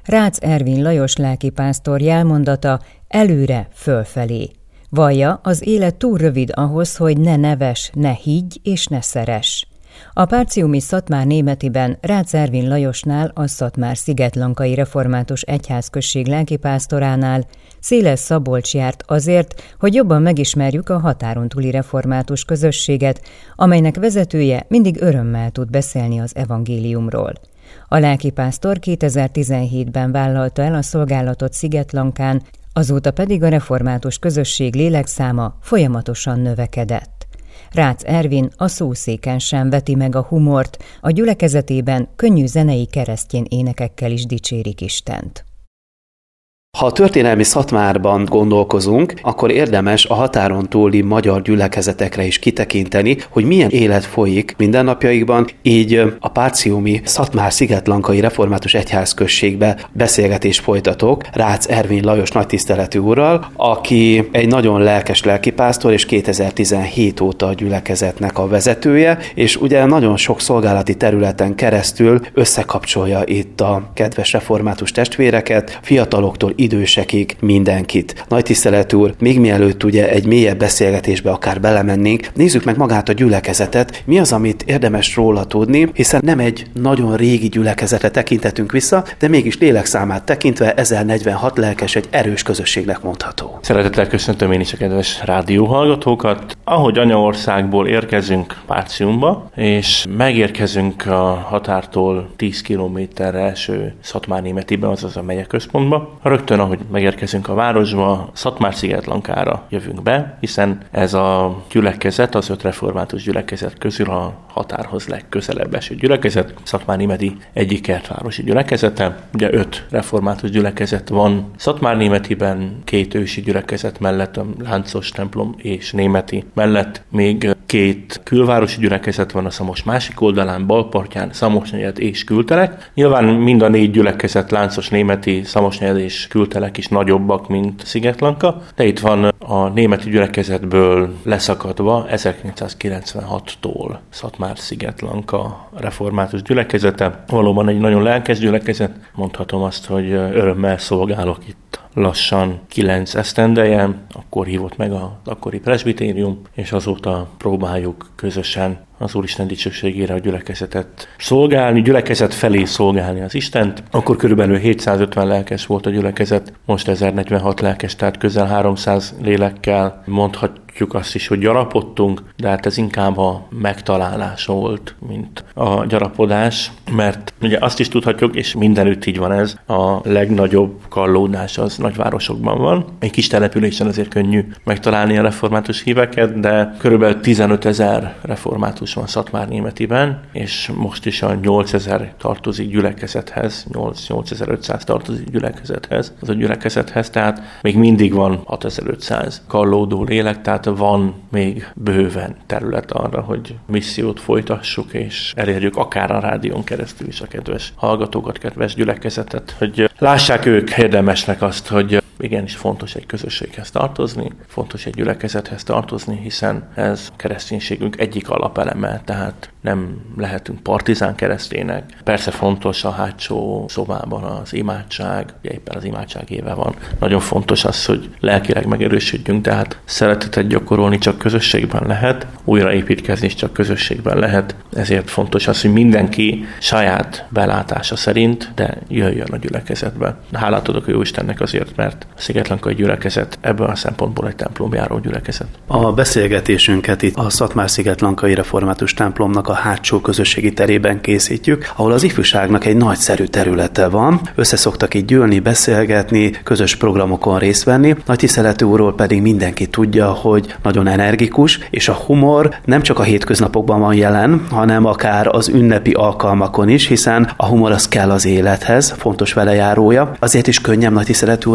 Rácz Ervin Lajos lelkipásztor jelmondata: előre, fölfelé. Vallja, az élet túl rövid ahhoz, hogy ne nevess, ne higgy és ne szeress. A Párciumi Szatmár-Németiben Rácz Ervin Lajosnál, a Szatmár-Szigetlankai Református Egyházközség lelkipásztoránál Széles Szabolcs járt azért, hogy jobban megismerjük a határon túli református közösséget, amelynek vezetője mindig örömmel tud beszélni az evangéliumról. A lelkipásztor 2017-ben vállalta el a szolgálatot Szigetlankán, azóta pedig a református közösség lélekszáma folyamatosan növekedett. Rácz Ervin a szószéken sem veti meg a humort, a gyülekezetében könnyű zenei keresztény énekekkel is dicsérik Istent. Ha a történelmi Szatmárban gondolkozunk, akkor érdemes a határon túli magyar gyülekezetekre is kitekinteni, hogy milyen élet folyik mindennapjaikban, így a Párciumi Szatmár-Szigetlankai Református Egyházközségbe beszélgetést folytatok Rácz Ervin Lajos nagytiszteletű úrral, aki egy nagyon lelkes lelkipásztor, és 2017 óta a gyülekezetnek a vezetője, és ugye nagyon sok szolgálati területen keresztül összekapcsolja itt a kedves református testvéreket, fiataloktól idősekig mindenkit. Nagy tisztelet úr, még mielőtt ugye egy mélyebb beszélgetésbe akár belemennénk, nézzük meg magát a gyülekezetet. Mi az, amit érdemes róla tudni, hiszen nem egy nagyon régi gyülekezetre tekintetünk vissza, de mégis lélekszámát tekintve 1046 lelkes, egy erős közösségnek mondható. Szeretettel köszöntöm én is a kedves rádióhallgatókat. Ahogy anyaországból érkezünk Párciumba, és megérkezünk a határtól 10 kilométerre első Szatmár-Németibe, azaz a megyeközpontba, rögtön ahogy megérkezünk a városba, Szatmár-Szigetlankára jövünk be, hiszen ez a gyülekezet, az 5 református gyülekezet közül a határhoz legközelebb eső gyülekezet, Szatmár-Németi egyik kertvárosi gyülekezete. Ugye 5 református gyülekezet van Szatmár-Németiben, 2 ősi gyülekezet mellett, a láncos templom és németi mellett még 2 külvárosi gyülekezet van a Szamos másik oldalán, balpartján, Szamosnegyed és Kültelek. Nyilván mind a 4 gyülekezet, láncos, németi, Szamosnegyed és Kültelek is nagyobbak, mint Szigetlanka, de itt van a németi gyülekezetből leszakadva 1996-tól Szatmár-Szigetlanka református gyülekezete. Valóban egy nagyon lelkes gyülekezet, mondhatom azt, hogy örömmel szolgálok itt lassan 9 esztendeje, akkor hívott meg az akkori presbitérium, és azóta próbáljuk közösen az Úristen dicsőségére a gyülekezetet szolgálni, gyülekezet felé szolgálni az Istent. Akkor körülbelül 750 lelkes volt a gyülekezet, most 1046 lelkes, tehát közel 300 lélekkel. Mondhatjuk azt is, hogy gyarapodtunk, de hát ez inkább a megtalálás volt, mint a gyarapodás, mert ugye azt is tudhatjuk, és mindenütt így van ez, a legnagyobb kallódás az nagyvárosokban van. Egy kis településen azért könnyű megtalálni a református híveket, de körülbelül 15 000 református van Szatmár-Németiben, és most is a 8000 tartozik gyülekezethez, 8500 tartozik gyülekezethez, az a gyülekezethez, tehát még mindig van 6500 kallódó lélek, tehát van még bőven terület arra, hogy missziót folytassuk, és elérjük akár a rádión keresztül is a kedves hallgatókat, kedves gyülekezetet, hogy lássák ők érdemesnek azt, hogy igenis fontos egy közösséghez tartozni, fontos egy gyülekezethez tartozni, hiszen ez kereszténységünk egyik alapeleme, tehát nem lehetünk partizán keresztények. Persze fontos a hátsó szobában az imádság, ugye éppen az imádság éve van. Nagyon fontos az, hogy lelkileg megerősödjünk, tehát szeretetet gyakorolni csak közösségben lehet, újraépítkezni is csak közösségben lehet, ezért fontos az, hogy mindenki saját belátása szerint, de jöjjön a gyülekezetbe. Hálát adok a Jóistennek azért, mert a Szigetlankai gyülekezet ebből a szempontból egy templomjáró gyülekezet. A beszélgetésünket itt a Szatmár-Szigetlankai Református templomnak a hátsó közösségi terében készítjük, ahol az ifjúságnak egy nagyszerű területe van. Összeszoktak itt gyűlni, beszélgetni, közös programokon részt venni. Nagy tiszteletű úrról pedig mindenki tudja, hogy nagyon energikus, és a humor nem csak a hétköznapokban van jelen, hanem akár az ünnepi alkalmakon is, hiszen a humor az kell az élethez, fontos velejárója. Azért is könnyebb Nagy tiszteletű úrnak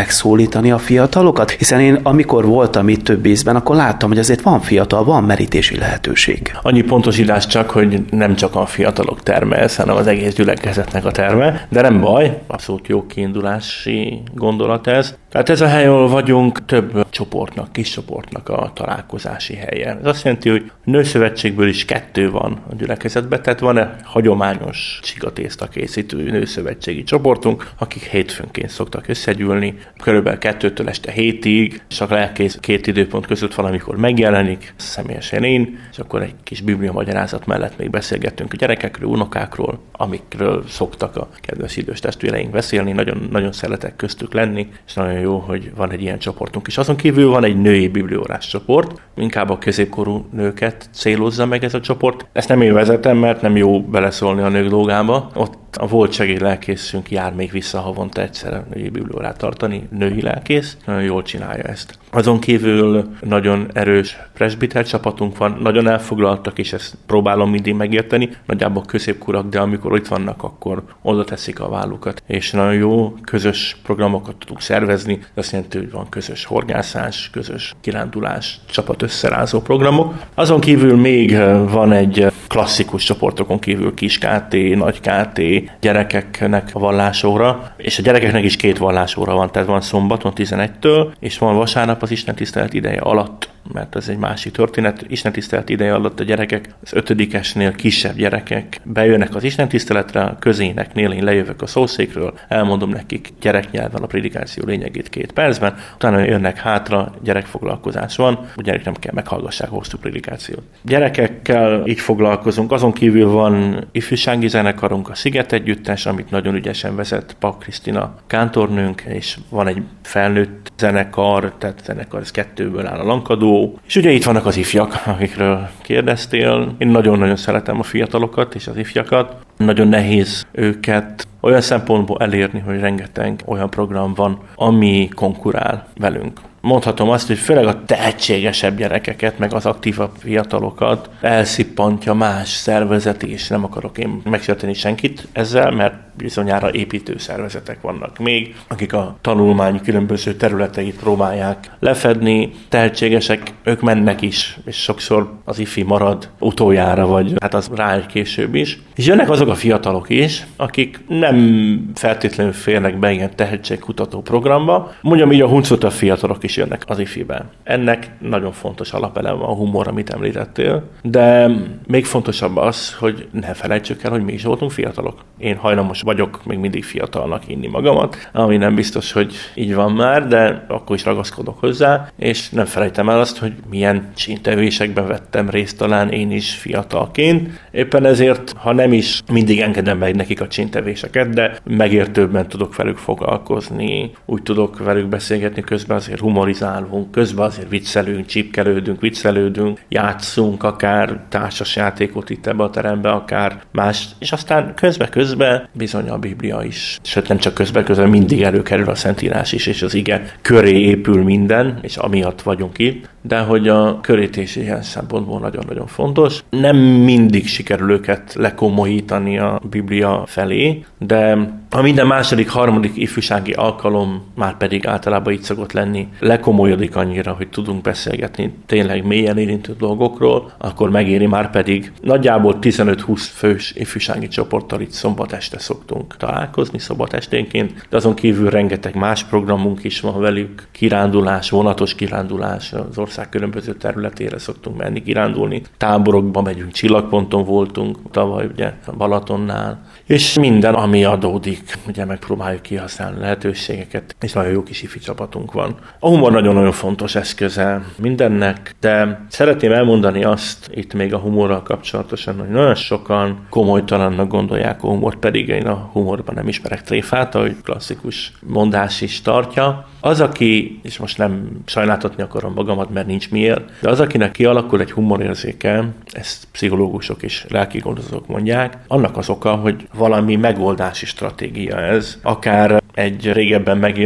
megszólítani a fiatalokat? Hiszen én amikor voltam itt több ízben, akkor láttam, hogy azért van fiatal, van merítési lehetőség. Annyi pontosítás csak, hogy nem csak a fiatalok terme ez, hanem az egész gyülekezetnek a terme, de nem baj, abszolút jó kiindulási gondolat ez. Tehát ez a hely, ahol vagyunk, több csoportnak, kis csoportnak a találkozási helye. Ez azt jelenti, hogy nőszövetségből is 2 van a gyülekezetben, tehát van-e hagyományos csigatészta készítő nőszövetségi csoportunk, akik hétfőnként szoktak összegyűlni, körülbelül 2-től este 7-ig, és a lelkész 2 időpont között valamikor megjelenik, személyesen én, és akkor egy kis biblia magyarázat mellett még beszélgettünk a gyerekekről, unokákról, amikről szoktak a kedves idős testvéreink beszélni, nagyon, nagyon szeretek köztük lenni, és nagyon jó, hogy van egy ilyen csoportunk is. Azon kívül van egy női bibliórás csoport, inkább a középkorú nőket célozza meg ez a csoport. Ezt nem én vezetem, mert nem jó beleszólni a nők dolgába. Ott a volt segédlelkészünk jár még vissza havonta egyszer a női bibliórát tartani, női lelkész, nagyon jól csinálja ezt. Azon kívül nagyon erős presbiter csapatunk van, nagyon elfoglaltak, és ezt próbálom mindig megérteni, nagyjából középkorak, de amikor itt vannak, akkor oda teszik a vállukat. És nagyon jó közös programokat tudunk szervezni, azt jelenti, hogy van közös horgászás, közös kirándulás, csapat összerázó programok. Azon kívül még van egy klasszikus csoportokon kívül kis KT, nagy KT, gyerekeknek a vallásóra, és a gyerekeknek is 2 vallásóra van, tehát van szombaton 11-től, és van vasárnap az istentisztelet ideje alatt, mert ez egy másik történet. Istentisztelet ideje alatt a gyerekek, az 5-esnél kisebb gyerekek bejönnek az istentiszteletre, a közéneknél én lejövök a szószékről, elmondom nekik gyereknyelven a prédikáció lényegét 2 percben, utána jönnek hátra, gyerekfoglalkozás van, a gyerek nem kell meghallgassák hosszú prédikációt. Gyerekekkel így foglalkozunk, azon kívül van ifjúsági zenekarunk, a Sziget Együttes, amit nagyon ügyesen vezet Pak Krisztina kántornőnk, és van egy felnőtt zenekar, tehát zenekar, ez 2-ből áll a lankadó, és ugye itt vannak az ifjak, akikről kérdeztél. Én nagyon-nagyon szeretem a fiatalokat és az ifjakat. Nagyon nehéz őket olyan szempontból elérni, hogy rengeteg olyan program van, ami konkurál velünk. Mondhatom azt, hogy főleg a tehetségesebb gyerekeket, meg az aktívabb fiatalokat elszippantja más szervezet is. Nem akarok én megsérteni senkit ezzel, mert bizonyára építő szervezetek vannak még, akik a tanulmány különböző területeit próbálják lefedni. Tehetségesek, ők mennek is, és sokszor az ifi marad utoljára, vagy hát az rá később is. És jönnek azok a fiatalok is, akik nem feltétlenül férnek be ilyen tehetségkutató programba. Mondjam így, a huncuta fiatalok is jönnek az ifibe. Ennek nagyon fontos alapelem a humor, amit említettél, de még fontosabb az, hogy ne felejtsük el, hogy mi is voltunk fiatalok. Én hajlamos vagyok még mindig fiatalnak hinni magamat, ami nem biztos, hogy így van már, de akkor is ragaszkodok hozzá, és nem felejtem el azt, hogy milyen csíntevésekben vettem részt talán én is fiatalként. Éppen ezért, ha nem is mindig engedem meg nekik a csíntevéseket, de megértőbben tudok velük foglalkozni, úgy tudok velük beszélgetni, közben azért humorizálunk, közben azért viccelünk, csípkelődünk, viccelődünk, játszunk akár társasjátékot itt ebbe a terembe, akár más, és aztán közben bizony a Biblia is, sőt nem csak közben mindig előkerül a Szentírás is, és az ige köré épül minden, és amiatt vagyunk itt, de hogy a körítés ilyen szempontból nagyon-nagyon fontos. Nem mindig sikerül őket lekomolyítani a Biblia felé, de a minden második, harmadik ifjúsági alkalom már pedig általában így szokott lenni, lekomolyodik annyira, hogy tudunk beszélgetni tényleg mélyen érintő dolgokról, akkor megéri, már pedig nagyjából 15-20 fős ifjúsági csoporttal itt szombat este szoktunk találkozni, szombat esténként, de azon kívül rengeteg más programunk is van velük, kirándulás, vonatos kirándulás, az ország különböző területére szoktunk menni kirándulni, táborokba megyünk, Csillagponton voltunk tavaly, ugye Balatonnál, és minden, ami adódik, ugye megpróbáljuk kihasználni lehetőségeket, és nagyon jó kis ifi csapatunk van. A humor nagyon-nagyon fontos eszköze mindennek, de szeretném elmondani azt itt még a humorral kapcsolatosan, hogy nagyon sokan komolytalannak gondolják a humort, pedig én a humorban nem ismerek tréfát, ahogy klasszikus mondás is tartja. Az, aki, és most nem sajnáltatni akarom magamat, mert nincs miért, de az, akinek kialakul egy humorérzéke, ezt pszichológusok és lelkigondozók mondják, annak az oka, hogy valami megoldási stratégia ez, akár egy régebben megélt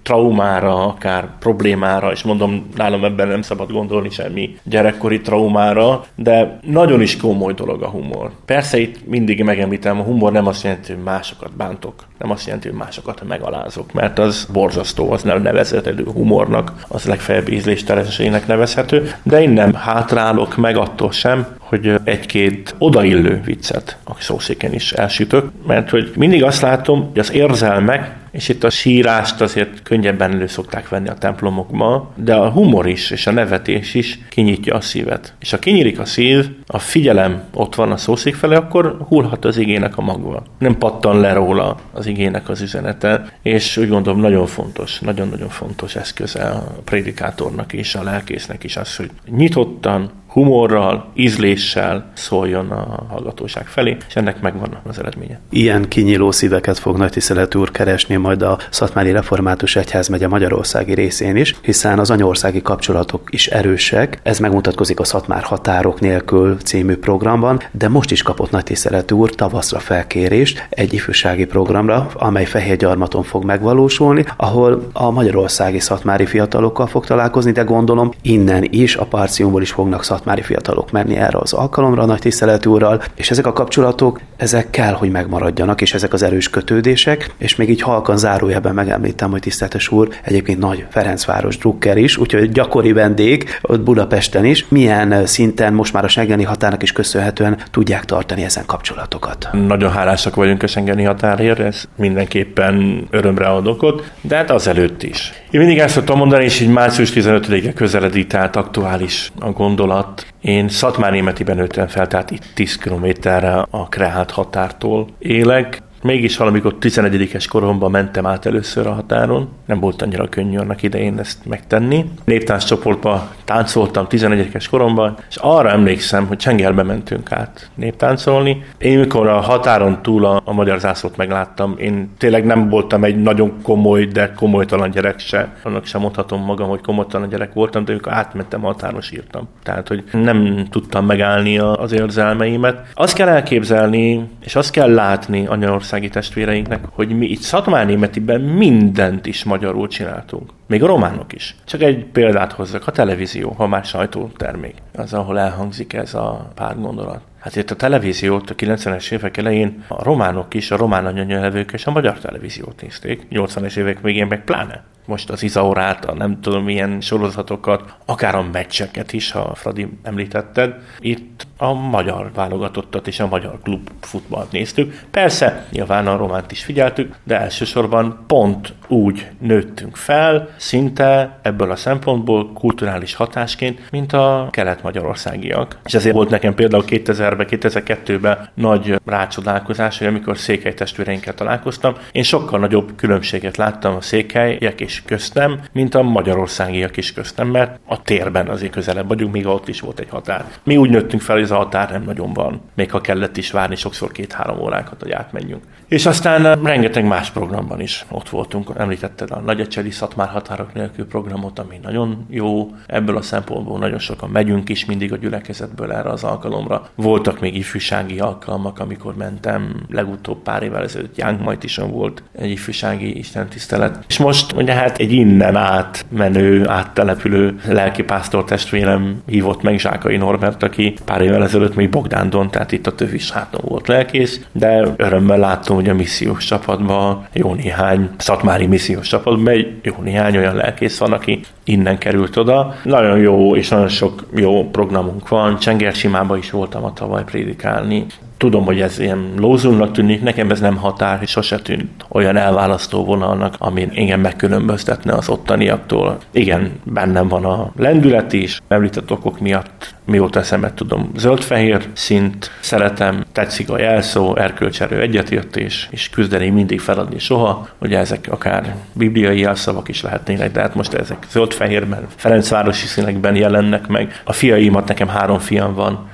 traumára, akár problémára, és mondom, nálam ebben nem szabad gondolni semmi gyerekkori traumára, de nagyon is komoly dolog a humor. Persze itt mindig megemlítem, a humor nem azt jelenti, hogy másokat bántok, nem azt jelenti, hogy másokat megalázok, mert az borzasztó, az nem nevezhető humornak, az legfeljebb ízléstelenségnek nevezhető, de én nem hátrálok meg attól sem, hogy egy-két odaillő viccet a szószéken is elsütök, mert hogy mindig azt látom, hogy az érzelmek, és itt a sírást azért könnyebben elő szokták venni a templomokban, de a humor is, és a nevetés is kinyitja a szívet. És ha kinyílik a szív, a figyelem ott van a szószék felé, akkor hullhat az igének a magva. Nem pattan le róla az igének az üzenete, és úgy gondolom nagyon fontos, nagyon-nagyon fontos eszköze a prédikátornak és a lelkésznek is az, hogy nyitottan, humorral, ízléssel szóljon a hallgatóság felé, és ennek megvan az eredménye. Ilyen kinyíló szíveket fog Nagytiszteletű úr keresni majd a Szatmári Református Egyházmegye magyarországi részén is, hiszen az anyaországi kapcsolatok is erősek. Ez megmutatkozik a Szatmár határok nélkül című programban, de most is kapott Nagytiszteletű úr tavaszra felkérést egy ifjúsági programra, amely Fehérgyarmaton fog megvalósulni, ahol a magyarországi szatmári fiatalokkal fog találkozni, de gondolom innen is, a Parciumból is fognak szatmári fiatalok menni erre az alkalomra a Nagytiszteletű úrral, és ezek a kapcsolatok, ezek kell, hogy megmaradjanak, és ezek az erős kötődések, és még így halkan zárójelben megemlítem, hogy tiszteletes úr egyébként nagy Ferencváros drukker is, úgyhogy gyakori vendég ott Budapesten is. Milyen szinten most már a schengeni határnak is köszönhetően tudják tartani ezen kapcsolatokat? Nagyon hálásak vagyunk a schengeni határért, ez mindenképpen örömre ad okot, de hát azelőtt is. Én mindig ezt szoktam mondani, és így március 15-e közeledi, tehát aktuális a gondolat. Én Szatmárnémetiben nőttem fel, tehát itt 10 kilométerre a kreált határtól élek. Mégis valamikor 11-es koromban mentem át először a határon. Nem volt annyira könnyű annak idején ezt megtenni. Néptánc csoportban táncoltam 11-es koromban, és arra emlékszem, hogy Csengelbe mentünk át néptáncolni. Én mikor a határon túl a magyar zászlót megláttam, én tényleg nem voltam egy nagyon komoly, de komolytalan gyerek se. Annak sem mondhatom magam, hogy komolytalan gyerek voltam, de amikor átmentem a határon sírtam. Tehát, hogy nem tudtam megállni az érzelmeimet. Azt kell elképzelni, és azt kell látni anyaországi testvéreinknek, hogy mi itt Szatmárnémetiben mindent is magyarul csináltunk. Még a románok is. Csak egy példát hozzak, a televízió, ha már sajtótermék, az, ahol elhangzik ez a pár gondolat. Hát itt a televíziót a 90-es évek elején a románok is, a román anyanyelvűk és a magyar televíziót nézték. 80-es évek végén meg pláne. Most az Izaurát, a nem tudom milyen sorozatokat, akár a meccseket is, ha Fradi említetted. Itt a magyar válogatottat és a magyar klub futballt néztük. Persze, nyilván a románt is figyeltük, de elsősorban pont úgy nőttünk fel, szinte ebből a szempontból kulturális hatásként, mint a kelet-magyarországiak. És ezért volt nekem például 2000-ben, 2002-ben nagy rácsodálkozás, hogy amikor székely testvéreinkkel találkoztam, én sokkal nagyobb különbséget láttam a székelyek és köztem, mint a magyarországiak is köztem, mert a térben azért közelebb vagyunk, még ott is volt egy határ. Mi úgy nőttünk fel, hogy ez a határ nem nagyon van, még ha kellett is várni sokszor 2-3 órákat, hogy átmenjünk. És aztán rengeteg más programban is ott voltunk. Említetted a Nagyecsedi Szatmár határok nélkül programot, ami nagyon jó. Ebből a szempontból nagyon sokan megyünk is mindig a gyülekezetből erre az alkalomra. Voltak még ifjúsági alkalmak, amikor mentem. Legutóbb pár évvel ezelőtt Jánkmajtison volt egy ifjúsági istentisztelet. És most ugye hát egy innen átmenő, áttelepülő lelkipásztor testvérem hívott meg, Zsákai Norbert, aki pár évvel ezelőtt még Bogdándon, tehát itt a Tövisháton volt lelkész, de örömmel láttam, hogy a missziós csapatban jó néhány szatmári missziós csapatban jó néhány olyan lelkész van, aki innen került oda. Nagyon jó és nagyon sok jó programunk van. Csengersimában is voltam a tavaly prédikálni. Tudom, hogy ez ilyen lózulnak tűnik, nekem ez nem határ, és sose tűnt olyan elválasztó vonalnak, ami engem megkülönböztetne az ottaniaktól. Igen, bennem van a lendület is, említett okok miatt, mióta eszemet tudom, zöld-fehér szint, szeretem, tetszik a jelszó, erkölcserő egyetértés, és küzdeni mindig feladni soha, ugye ezek akár bibliai jelszavak is lehetnének, de hát most ezek zöld-fehérben, ferencvárosi színekben jelennek meg. A fiaimat, nekem 3 fiam van,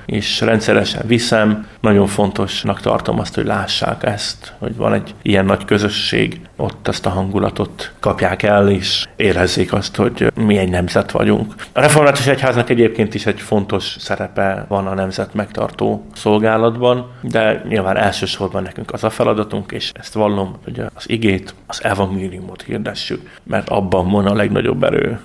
és rendszeresen viszem. Nagyon fontosnak tartom azt, hogy lássák ezt, hogy van egy ilyen nagy közösség, ott azt a hangulatot kapják el, és érezzék azt, hogy mi egy nemzet vagyunk. A Református Egyháznak egyébként is egy fontos szerepe van a nemzet megtartó szolgálatban, de nyilván elsősorban nekünk az a feladatunk, és ezt vallom, hogy az igét, az evangéliumot hirdessük, mert abban van a legnagyobb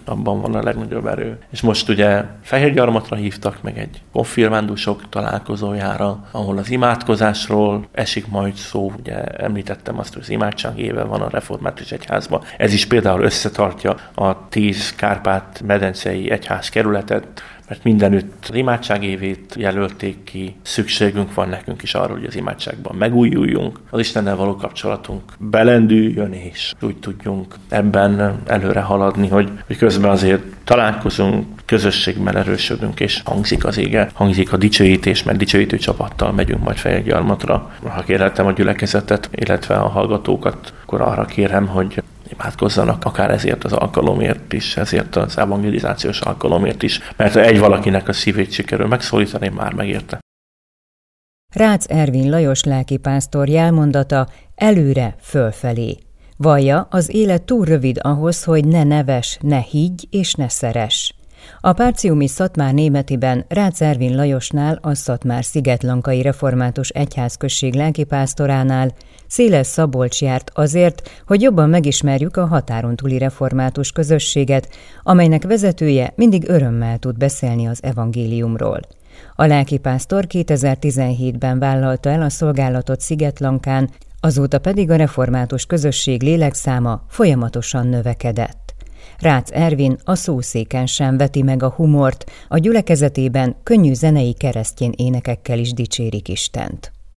erő. És most ugye Fehérgyarmatra hívtak meg egy konfirmándusok találkozójára, ahol az imádkozásról esik majd szó. Ugye említettem azt, hogy az imádság éve van a Református Egyházban. Ez is például összetartja a 10 Kárpát-medencei egyházkerületet, mert mindenütt az imádság évét jelölték ki, szükségünk van nekünk is arra, hogy az imádságban megújuljunk, az Istennel való kapcsolatunk belendüljön, és úgy tudjunk ebben előre haladni, hogy közben azért találkozunk, közösségben erősödünk, és hangzik az ége, hangzik a dicsőítés, mert dicsőítő csapattal megyünk majd Fehérgyarmatra. Ha kérhetem a gyülekezetet, illetve a hallgatókat, akkor arra kérem, hogy imádkozzanak akár ezért az alkalomért is, ezért az evangelizációs alkalomért is, mert ha egy valakinek a szívét sikerül megszólítani, már megérte. Rácz Ervin Lajos lelkipásztor jelmondata: előre, fölfelé. Vallja, az élet túl rövid ahhoz, hogy ne nevess, ne higgy és ne szeress. A Párciumi Szatmár-Németiben Rácz Ervin Lajosnál, a Szatmár-Szigetlankai Református Egyházközség lelkipásztoránál Széles Szabolcs járt azért, hogy jobban megismerjük a határon túli református közösséget, amelynek vezetője mindig örömmel tud beszélni az evangéliumról. A lelkipásztor 2017-ben vállalta el a szolgálatot Szigetlankán, azóta pedig a református közösség lélekszáma folyamatosan növekedett. Rácz Ervin a szószéken sem veti meg a humort, a gyülekezetében könnyű zenei keresztény énekekkel is dicsérik Istent.